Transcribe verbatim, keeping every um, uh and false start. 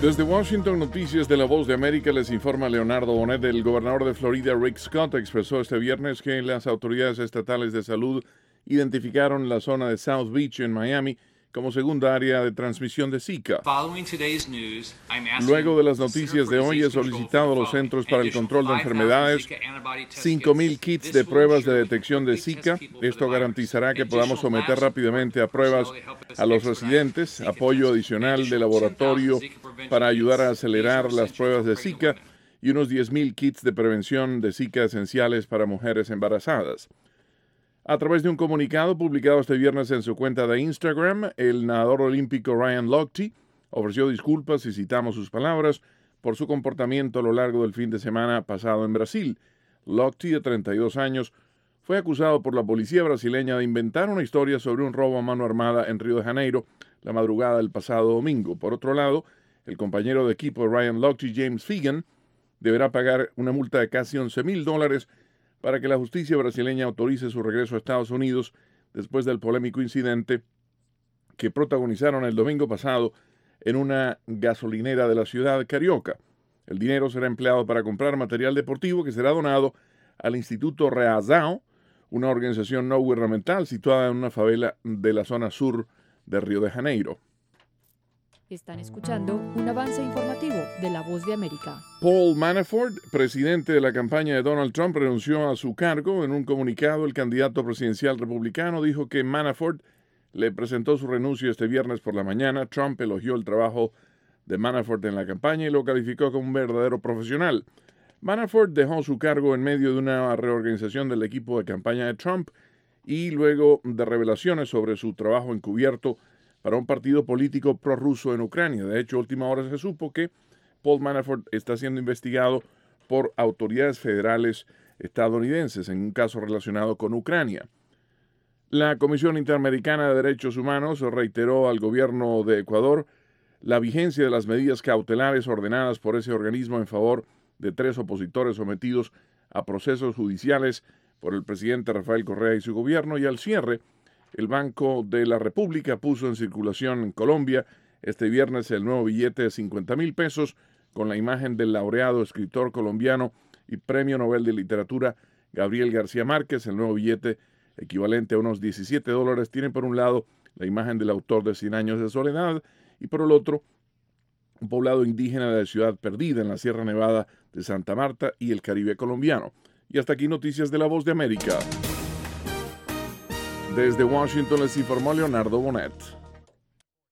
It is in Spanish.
Desde Washington, Noticias de la Voz de América, les informa Leonardo Bonet. El gobernador de Florida, Rick Scott, expresó este viernes que las autoridades estatales de salud identificaron la zona de South Beach en Miami como segunda área de transmisión de Zika. Luego de las noticias de hoy, he solicitado a los Centros para el Control de Enfermedades cinco mil kits de pruebas de detección de Zika. Esto garantizará que podamos someter rápidamente a pruebas a los residentes, apoyo adicional de laboratorio para ayudar a acelerar las pruebas de Zika y unos diez mil kits de prevención de Zika esenciales para mujeres embarazadas. A través de un comunicado publicado este viernes en su cuenta de Instagram, el nadador olímpico Ryan Lochte ofreció disculpas, y citamos sus palabras, por su comportamiento a lo largo del fin de semana pasado en Brasil. Lochte, de treinta y dos años, fue acusado por la policía brasileña de inventar una historia sobre un robo a mano armada en Río de Janeiro la madrugada del pasado domingo. Por otro lado, el compañero de equipo de Ryan Lochte, James Fegan, deberá pagar una multa de casi once mil dólares para que la justicia brasileña autorice su regreso a Estados Unidos después del polémico incidente que protagonizaron el domingo pasado en una gasolinera de la ciudad carioca. El dinero será empleado para comprar material deportivo que será donado al Instituto Reazão, una organización no gubernamental situada en una favela de la zona sur de Río de Janeiro. Están escuchando un avance informativo de La Voz de América. Paul Manafort, presidente de la campaña de Donald Trump, renunció a su cargo. En un comunicado, el candidato presidencial republicano dijo que Manafort le presentó su renuncia este viernes por la mañana. Trump elogió el trabajo de Manafort en la campaña y lo calificó como un verdadero profesional. Manafort dejó su cargo en medio de una reorganización del equipo de campaña de Trump y luego de revelaciones sobre su trabajo encubierto para un partido político prorruso en Ucrania. De hecho, a última hora se supo que Paul Manafort está siendo investigado por autoridades federales estadounidenses en un caso relacionado con Ucrania. La Comisión Interamericana de Derechos Humanos reiteró al gobierno de Ecuador la vigencia de las medidas cautelares ordenadas por ese organismo en favor de tres opositores sometidos a procesos judiciales por el presidente Rafael Correa y su gobierno, y al cierre, el Banco de la República puso en circulación en Colombia este viernes el nuevo billete de cincuenta mil pesos con la imagen del laureado escritor colombiano y Premio Nobel de Literatura Gabriel García Márquez. El nuevo billete, equivalente a unos diecisiete dólares, tiene por un lado la imagen del autor de Cien años de soledad y por el otro un poblado indígena de la Ciudad Perdida en la Sierra Nevada de Santa Marta y el Caribe colombiano. Y hasta aquí noticias de La Voz de América. Desde Washington les informó Leonardo Bonet.